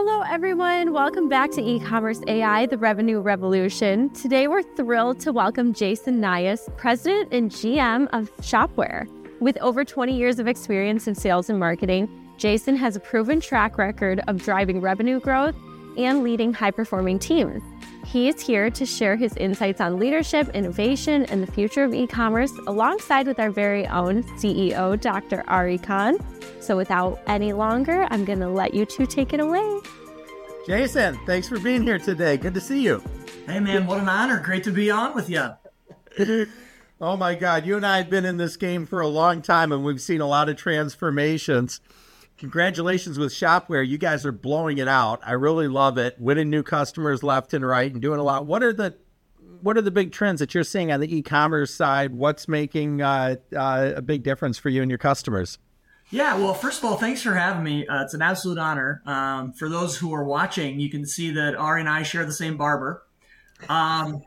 Hello, everyone. Welcome back to E-Commerce AI, the Revenue Revolution. Today, we're thrilled to welcome Jason Nias, President and GM of Shopware. With over 20 years of experience in sales and marketing, Jason has a proven track record of driving revenue growth and leading high-performing teams. He is here to share his insights on leadership, innovation, and the future of e-commerce, alongside with our very own CEO, Dr. Ari Khan. So without any longer, I'm going to let you two take it away. Jason, thanks for being here today. Good to see you. Hey, man, what an honor. Great to be on with you. Oh, my God. You and I have been in this game for a long time, and we've seen a lot of transformations. Congratulations with Shopware. You guys are blowing it out. I really love it. Winning new customers left and right and doing a lot. What are the big trends that you're seeing on the e-commerce side? What's making a big difference for you and your customers? Yeah, well, first of all, thanks for having me. It's an absolute honor. For those who are watching, you can see that Ari and I share the same barber. I'm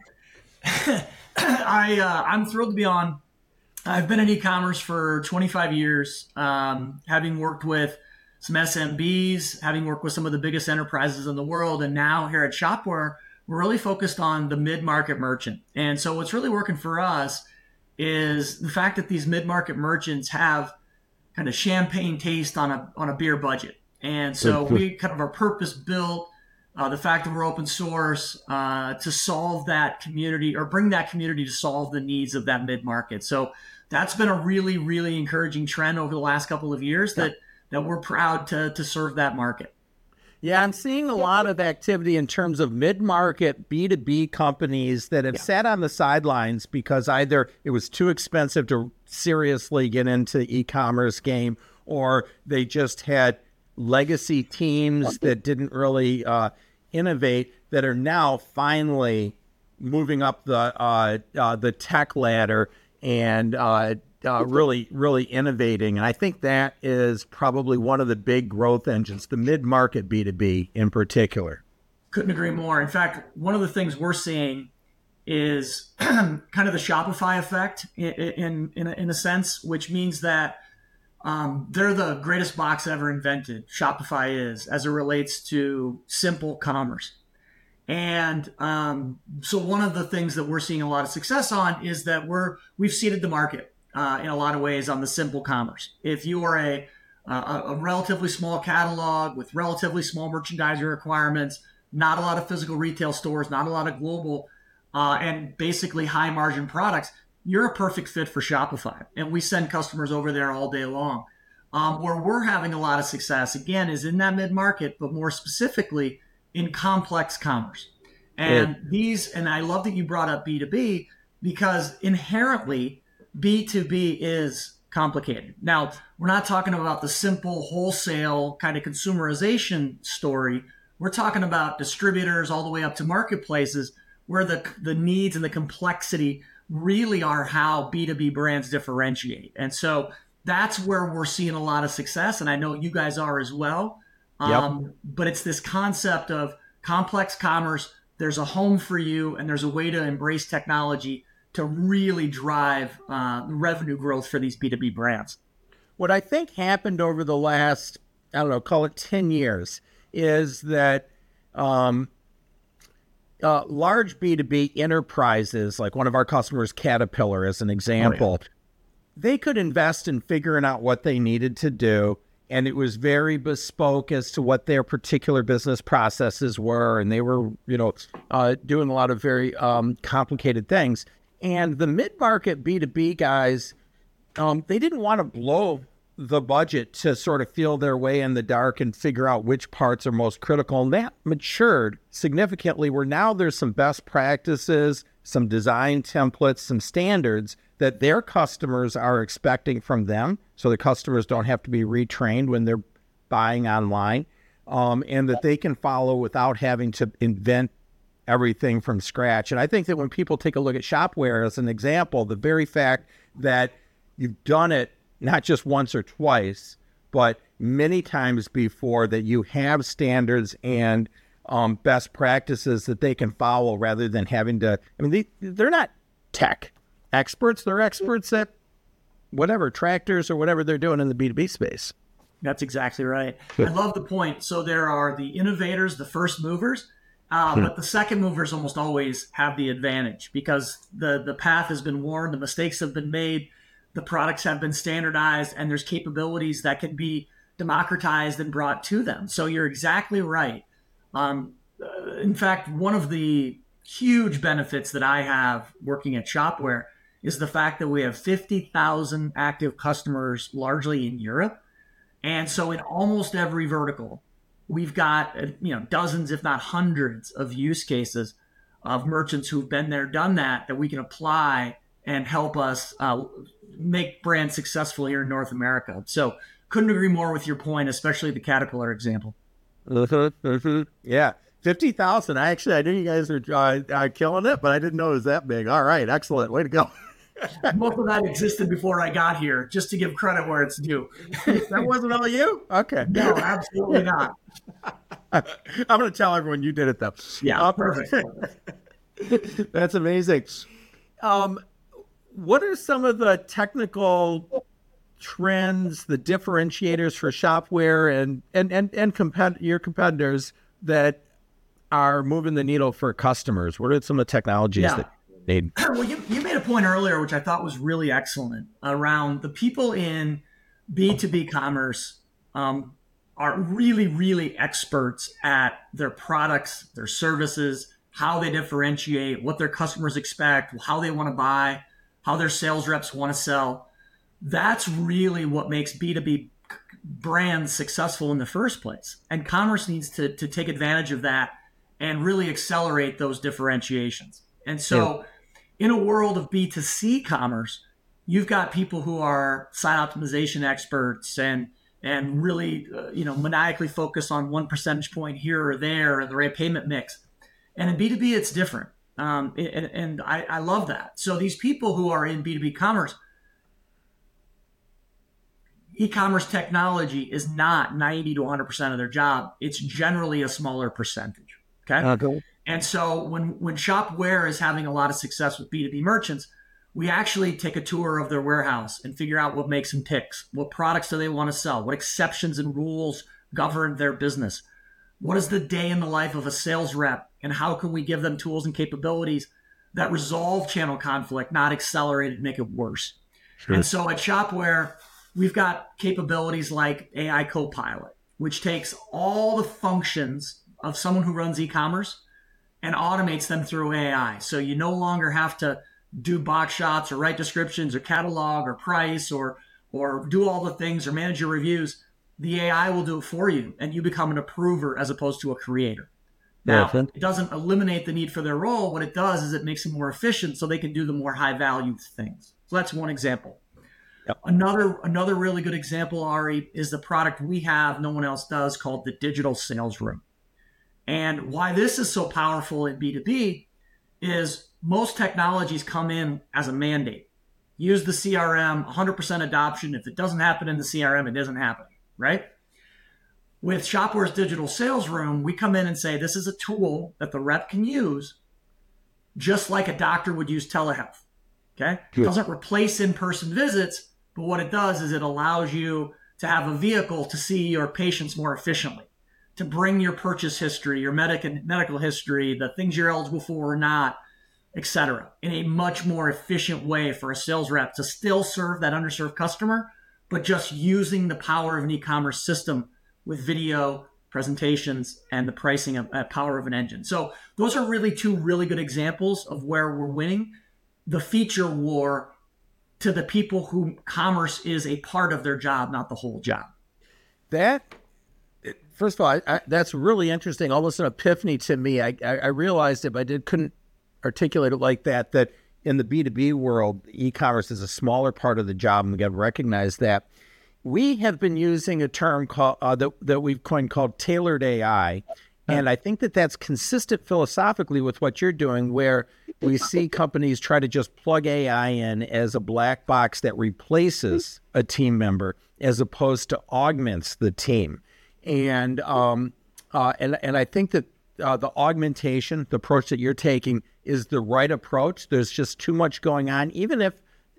thrilled to be on. I've been in e-commerce for 25 years, having worked with some SMBs, having worked with some of the biggest enterprises in the world. And now here at Shopware, we're really focused on the mid-market merchant. And so what's really working for us is the fact that these mid-market merchants have kind of champagne taste on a beer budget. And so we kind of are purpose built, the fact that we're open source to solve that community or bring that community to solve the needs of that mid-market. So that's been a really, really encouraging trend over the last couple of years that we're proud to serve that market. Yeah, I'm seeing a lot of activity in terms of mid-market B2B companies that have sat on the sidelines because either it was too expensive to seriously get into the e-commerce game, or they just had legacy teams that didn't really innovate, that are now finally moving up the tech ladder and really innovating. And I think that is probably one of the big growth engines, the mid-market B2B in particular. Couldn't agree more. In fact, one of the things we're seeing is kind of the Shopify effect in a sense, which means that they're the greatest box ever invented. Shopify is, as it relates to simple commerce. And so one of the things that we're seeing a lot of success on is that we've seeded the market in a lot of ways on the simple commerce. If you are a relatively small catalog with relatively small merchandising requirements, not a lot of physical retail stores, not a lot of global, and basically high margin products, you're a perfect fit for Shopify. And we send customers over there all day long. Where we're having a lot of success, again, is in that mid-market, but more specifically in complex commerce. And and I love that you brought up B2B, because inherently B2B is complicated. Now, we're not talking about the simple wholesale kind of consumerization story. We're talking about distributors all the way up to marketplaces, where the needs and the complexity really are how B2B brands differentiate. And so that's where we're seeing a lot of success. And I know you guys are as well. But it's this concept of complex commerce. There's a home for you, and there's a way to embrace technology to really drive revenue growth for these B2B brands. What I think happened over the last, call it 10 years, is that large B2B enterprises, like one of our customers, Caterpillar, as an example, they could invest in figuring out what they needed to do. And it was very bespoke as to what their particular business processes were. And they were, doing a lot of very complicated things. And the mid-market B2B guys, they didn't want to blow the budget to sort of feel their way in the dark and figure out which parts are most critical. And that matured significantly, where now there's some best practices, some design templates, some standards that their customers are expecting from them, so the customers don't have to be retrained when they're buying online, and that they can follow without having to invent everything from scratch. And I think that when people take a look at Shopware as an example, the very fact that you've done it not just once or twice, but many times before, that you have standards and best practices that they can follow, rather than having to, they're not tech experts. They're experts at whatever, tractors or whatever they're doing in the B2B space. That's exactly right. I love the point. So there are the innovators, the first movers, but the second movers almost always have the advantage because the path has been worn, the mistakes have been made, the products have been standardized, and there's capabilities that can be democratized and brought to them. So you're exactly right. In fact, one of the huge benefits that I have working at Shopware is the fact that we have 50,000 active customers, largely in Europe. And so in almost every vertical, we've got dozens, if not hundreds, of use cases of merchants who've been there, done that we can apply and help us make brands successful here in North America. So couldn't agree more with your point, especially the Caterpillar example. Yeah. 50,000. I knew you guys were killing it, but I didn't know it was that big. All right. Excellent. Way to go. Most of that existed before I got here, just to give credit where it's due. That wasn't all you? Okay. No, absolutely not. I'm going to tell everyone you did it, though. Yeah, perfect. That's amazing. What are some of the technical trends, the differentiators for Shopware and your competitors that are moving the needle for customers? What are some of the technologies that you need? Well, you made a point earlier, which I thought was really excellent, around the people in B2B commerce are really, really experts at their products, their services, how they differentiate, what their customers expect, how they want to buy, how their sales reps want to sell. That's really what makes B2B brands successful in the first place. And commerce needs to take advantage of that and really accelerate those differentiations. And so in a world of B2C commerce, you've got people who are site optimization experts and really maniacally focus on 1 percentage point here or there and the right payment mix. And in B2B, it's different. And I love that. So these people who are in B2B commerce, e-commerce technology is not 90 to 100% of their job. It's generally a smaller percentage. Okay. Cool. And so when Shopware is having a lot of success with B2B merchants, we actually take a tour of their warehouse and figure out what makes them tick. What products do they want to sell? What exceptions and rules govern their business? What is the day in the life of a sales rep? And how can we give them tools and capabilities that resolve channel conflict, not accelerate it and make it worse? Sure. And so at Shopware, we've got capabilities like AI Copilot, which takes all the functions of someone who runs e-commerce and automates them through AI. So you no longer have to do box shots or write descriptions or catalog or price or do all the things or manage your reviews. The AI will do it for you, and you become an approver as opposed to a creator. Now, it doesn't eliminate the need for their role. What it does is it makes them more efficient so they can do the more high-value things. So that's one example. Yep. Another really good example, Ari, is the product we have, no one else does, called the Digital Sales Room. And why this is so powerful in B2B is most technologies come in as a mandate. Use the CRM, 100% adoption. If it doesn't happen in the CRM, it doesn't happen, right? With Shopware's Digital Sales Room, we come in and say, this is a tool that the rep can use just like a doctor would use telehealth, okay? It doesn't replace in-person visits, but what it does is it allows you to have a vehicle to see your patients more efficiently, to bring your purchase history, your medical history, the things you're eligible for or not, et cetera, in a much more efficient way for a sales rep to still serve that underserved customer, but just using the power of an e-commerce system with video, presentations, and the pricing of power of an engine. So those are really two really good examples of where we're winning the feature war to the people who commerce is a part of their job, not the whole job. First of all, that's really interesting. Almost an epiphany to me. I realized it, but I couldn't articulate it like that in the B2B world, e-commerce is a smaller part of the job, and we got to recognize that. We have been using a term called that we've coined called tailored AI, and I think that's consistent philosophically with what you're doing, where we see companies try to just plug AI in as a black box that replaces a team member as opposed to augments the team. And I think that the augmentation, the approach that you're taking, is the right approach. There's just too much going on. Even if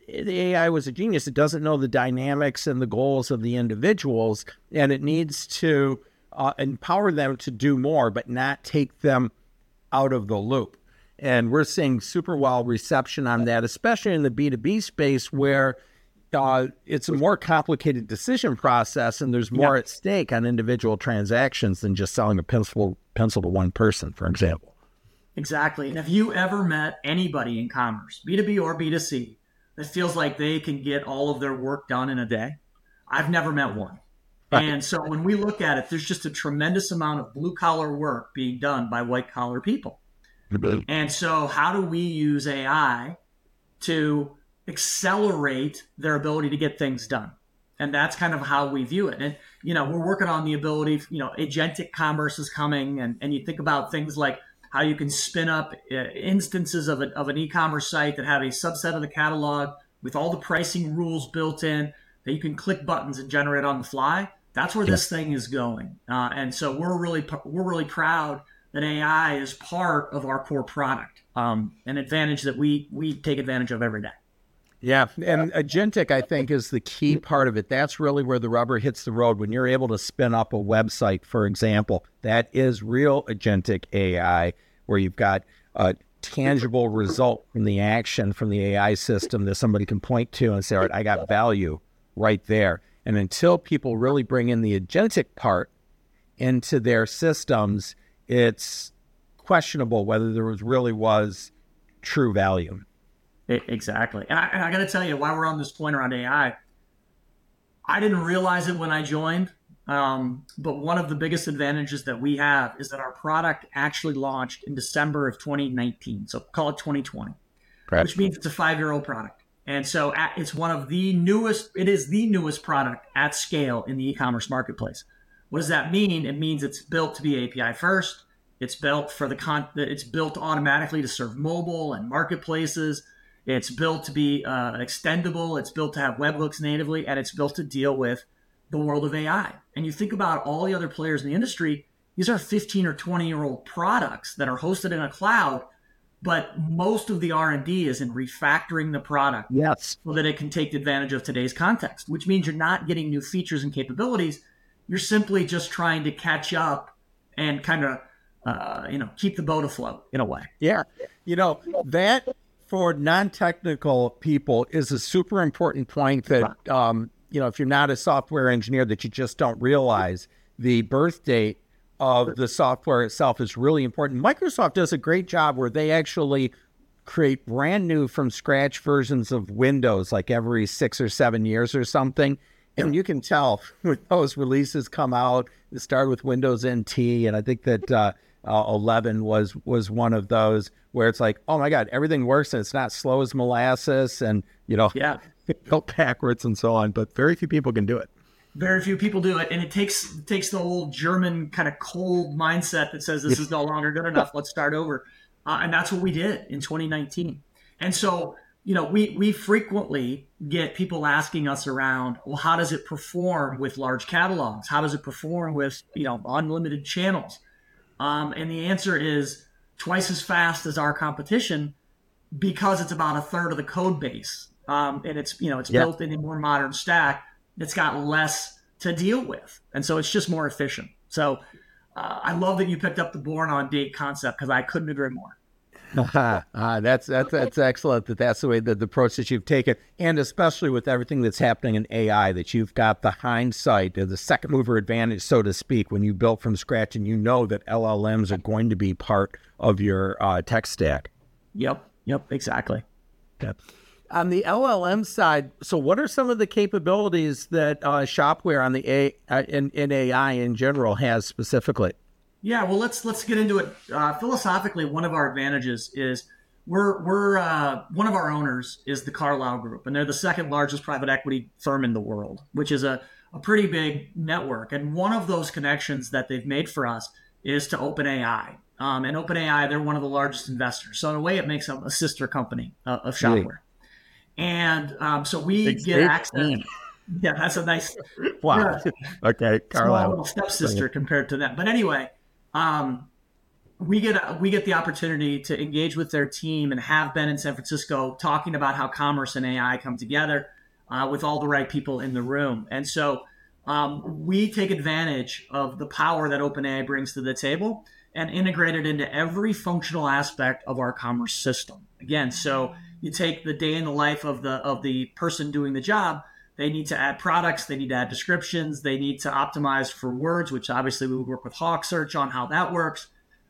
the AI was a genius. It doesn't know the dynamics and the goals of the individuals, and it needs to empower them to do more, but not take them out of the loop. And we're seeing super well reception on that, especially in the B2B space where it's a more complicated decision process and there's more at stake on individual transactions than just selling a pencil to one person, for example. Exactly. And have you ever met anybody in commerce, B2B or B2C, that feels like they can get all of their work done in a day? I've never met one. Right. And so when we look at it, there's just a tremendous amount of blue collar work being done by white collar people. And so how do we use AI to accelerate their ability to get things done? And that's kind of how we view it. And, we're working on the ability, agentic commerce is coming. And you think about things like how you can spin up instances of an e-commerce site that have a subset of the catalog with all the pricing rules built in that you can click buttons and generate on the fly. That's where this thing is going. And so we're really proud that AI is part of our core product, an advantage that we take advantage of every day. Yeah, and agentic, I think, is the key part of it. That's really where the rubber hits the road. When you're able to spin up a website, for example, that is real agentic AI, where you've got a tangible result from the action from the AI system that somebody can point to and say, all right, I got value right there. And until people really bring in the agentic part into their systems, it's questionable whether there really was true value. Exactly. And I got to tell you, while we're on this point around AI, I didn't realize it when I joined, but one of the biggest advantages that we have is that our product actually launched in December of 2019. So call it 2020, correct, which means it's a 5-year-old product. And so it's it is the newest product at scale in the e-commerce marketplace. What does that mean? It means it's built to be API first. It's built it's built automatically to serve mobile and marketplaces. It's built to be extendable. It's built to have webhooks natively, and it's built to deal with the world of AI. And you think about all the other players in the industry, these are 15 or 20-year-old products that are hosted in a cloud, but most of the R&D is in refactoring the product so that it can take advantage of today's context, which means you're not getting new features and capabilities. You're simply just trying to catch up and kind of, keep the boat afloat in a way. Yeah. That for non-technical people is a super important point that, if you're not a software engineer, that you just don't realize the birth date of the software itself is really important. Microsoft does a great job where they actually create brand new from scratch versions of Windows like every 6 or 7 years or something. And you can tell when those releases come out, it started with Windows NT, and I think that 11 was one of those where it's like, oh my God, everything works and it's not slow as molasses and, built backwards and so on. But very few people can do it. Very few people do it. And it takes the old German kind of cold mindset that says this is no longer good enough. Let's start over. And that's what we did in 2019. And so, we frequently get people asking us around, well, how does it perform with large catalogs? How does it perform with, unlimited channels? And the answer is twice as fast as our competition because it's about a third of the code base. And it's built in a more modern stack. It's got less to deal with. And so it's just more efficient. So I love that you picked up the born on date concept because I couldn't agree more. That's excellent. That's the way the approach that you've taken, and especially with everything that's happening in AI, that you've got the hindsight, the second mover advantage, so to speak, when you built from scratch and you know that LLMs are going to be part of your tech stack. Yep, exactly. Okay. On the LLM side, so what are some of the capabilities that Shopware on the in AI in general has specifically? Yeah, well, let's get into it. Philosophically, one of our advantages is we're one of our owners is the Carlyle Group, and they're the second largest private equity firm in the world, which is a pretty big network. And one of those connections that they've made for us is to OpenAI. And OpenAI, they're one of the largest investors. So in a way, it makes them a sister company of Shopware. And so we get access. Yeah, that's a nice. Wow. Okay, Carlyle. Small little stepsister compared to that. But anyway, we get the opportunity to engage with their team and have been in San Francisco talking about how commerce and AI come together with all the right people in the room. And so we take advantage of the power that OpenAI brings to the table and integrate it into every functional aspect of our commerce system. Again, so you take the day in the life of the person doing the job. They need to add products. They need to add descriptions. They need to optimize for words, which obviously we would work with HawkSearch on how that works.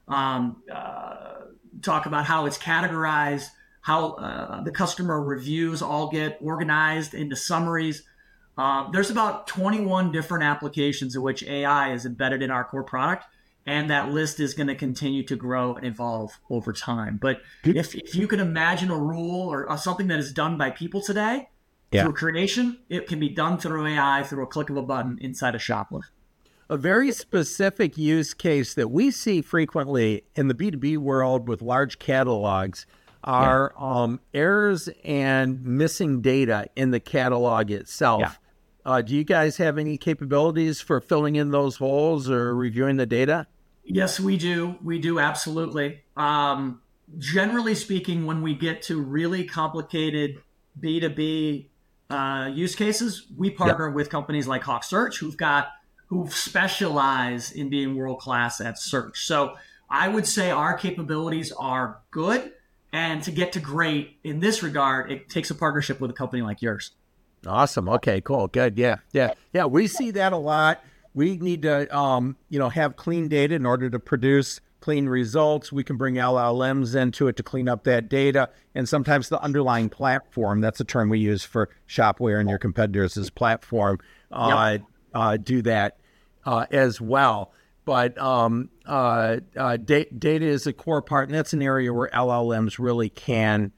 Talk about how it's categorized, how the customer reviews all get organized into summaries. There's about 21 different applications in which AI is embedded in our core product, and that list is going to continue to grow and evolve over time. But if you can imagine a rule or something that is done by people today through creation, it can be done through AI through a click of a button inside a Shopware. A very specific use case that we see frequently in the B2B world with large catalogs are errors and missing data in the catalog itself. Do you guys have any capabilities for filling in those holes or reviewing the data? Yes, we do. We do, absolutely. Generally speaking, when we get to really complicated B2B use cases, we partner with companies like HawkSearch who specialize in being world-class at search. So I would say our capabilities are good. And to get to great in this regard, it takes a partnership with a company like yours. Awesome. Okay, cool. Good. Yeah. We see that a lot. We need to, have clean data in order to produce clean results. We can bring LLMs into it to clean up that data. And sometimes the underlying platform, that's a term we use for Shopware and your competitors' is platform, do that as well. But data is a core part, and that's an area where LLMs really can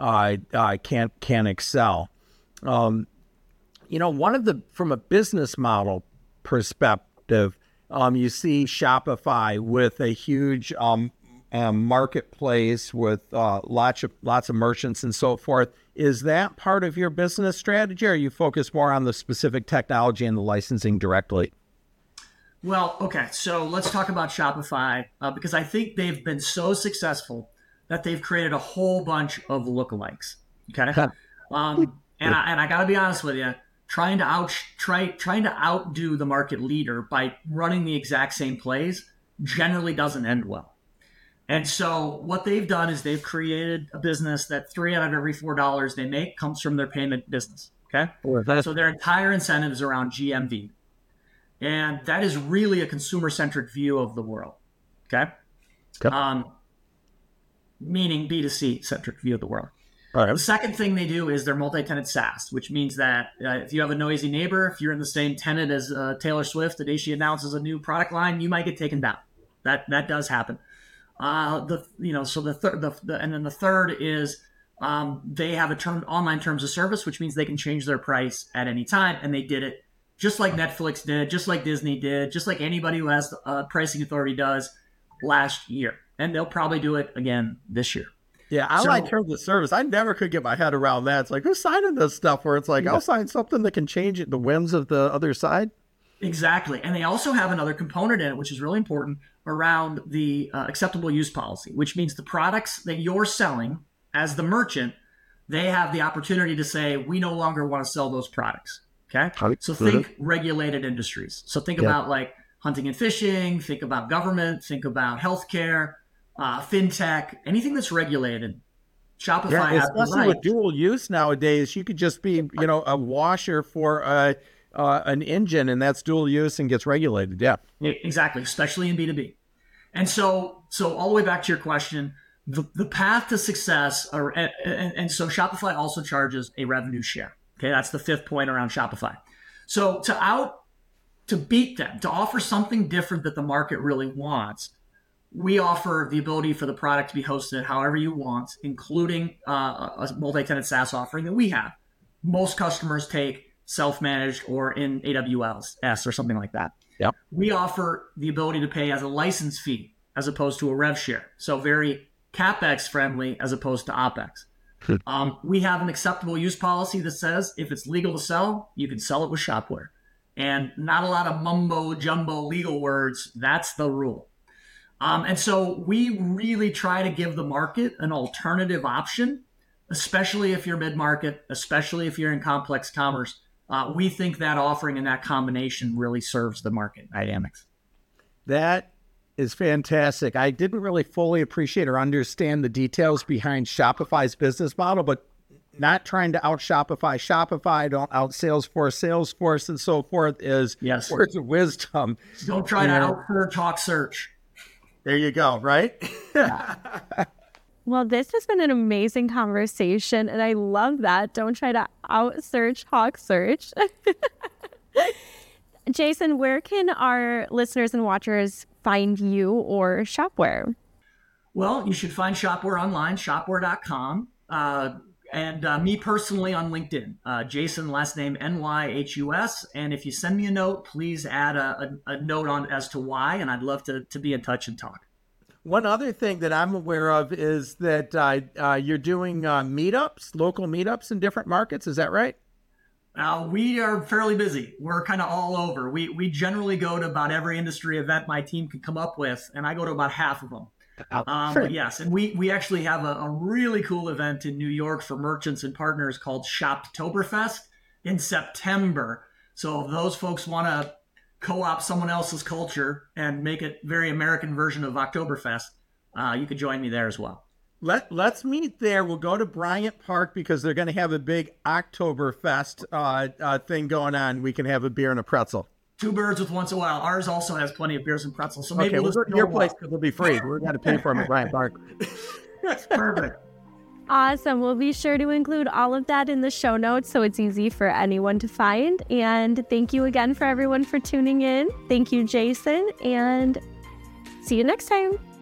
excel. From a business model perspective, you see Shopify with a huge marketplace with lots of merchants and so forth. Is that part of your business strategy, or you focus more on the specific technology and the licensing directly? Well, okay, so let's talk about Shopify because I think they've been so successful that they've created a whole bunch of lookalikes. Okay, and I got to be honest with you, trying to outdo the market leader by running the exact same plays generally doesn't end well. And so what they've done is they've created a business that 3 out of every $4 they make comes from their payment business. Okay, so their entire incentive is around GMV. And that is really a consumer-centric view of the world, okay? Meaning B2C-centric view of the world. All right. The second thing they do is they're multi-tenant SaaS, which means that if you have a noisy neighbor, if you're in the same tenant as Taylor Swift the day she announces a new product line, you might get taken down. That does happen. The third is they have online terms of service, which means they can change their price at any time, and they did it just like Netflix did, just like Disney did, just like anybody who has pricing authority does last year. And they'll probably do it again this year. Yeah, online terms of service. I never could get my head around that. It's like, who's signing this stuff where it's like, I'll sign something that can change it, the whims of the other side? Exactly. And they also have another component in it, which is really important, around the acceptable use policy, which means the products that you're selling as the merchant, they have the opportunity to say, we no longer want to sell those products. Okay. So think regulated industries. So think about like hunting and fishing, think about government, think about healthcare, fintech, anything that's regulated. Shopify has especially with dual use nowadays, you could just be, a washer for an engine, and that's dual use and gets regulated. Yeah, exactly. Especially in B2B. And so all the way back to your question, the path to success, and so Shopify also charges a revenue share. Okay, that's the fifth point around Shopify. So to beat them, to offer something different that the market really wants, we offer the ability for the product to be hosted however you want, including a multi-tenant SaaS offering that we have. Most customers take self-managed or in AWS or something like that. Yep. We offer the ability to pay as a license fee as opposed to a rev share. So very CapEx friendly as opposed to OpEx. We have an acceptable use policy that says if it's legal to sell, you can sell it with Shopware. And not a lot of mumbo jumbo legal words. That's the rule. And so we really try to give the market an alternative option, especially if you're mid-market, especially if you're in complex commerce. We think that offering and that combination really serves the market dynamics. That is fantastic. I didn't really fully appreciate or understand the details behind Shopify's business model, but not trying to out Shopify, don't out Salesforce, and so forth is words of wisdom. Don't try to out talk search. There you go, right? Well, this has been an amazing conversation, and I love that. Don't try to out-search, hawk search. Jason, where can our listeners and watchers find you or Shopware? Well, you should find Shopware online, shopware.com, and me personally on LinkedIn, Jason, last name Nyhus. And if you send me a note, please add a note on as to why, and I'd love to be in touch and talk. One other thing that I'm aware of is that you're doing meetups, local meetups in different markets. Is that right? We are fairly busy. We're kind of all over. We generally go to about every industry event my team can come up with, and I go to about half of them. Sure. Yes, and we actually have a really cool event in New York for merchants and partners called Shoptoberfest in September. So if those folks want to co-opt someone else's culture and make it very American version of Oktoberfest, you could join me there as well. Let's meet there. We'll go to Bryant Park because they're going to have a big Oktoberfest thing going on. We can have a beer and a pretzel. Two birds with one stone. Ours also has plenty of beers and pretzels. So maybe we'll go to your place because it'll be free. We're going to pay for them at Bryant Park. Perfect. Awesome. We'll be sure to include all of that in the show notes so it's easy for anyone to find. And thank you again for everyone for tuning in. Thank you, Jason, and see you next time.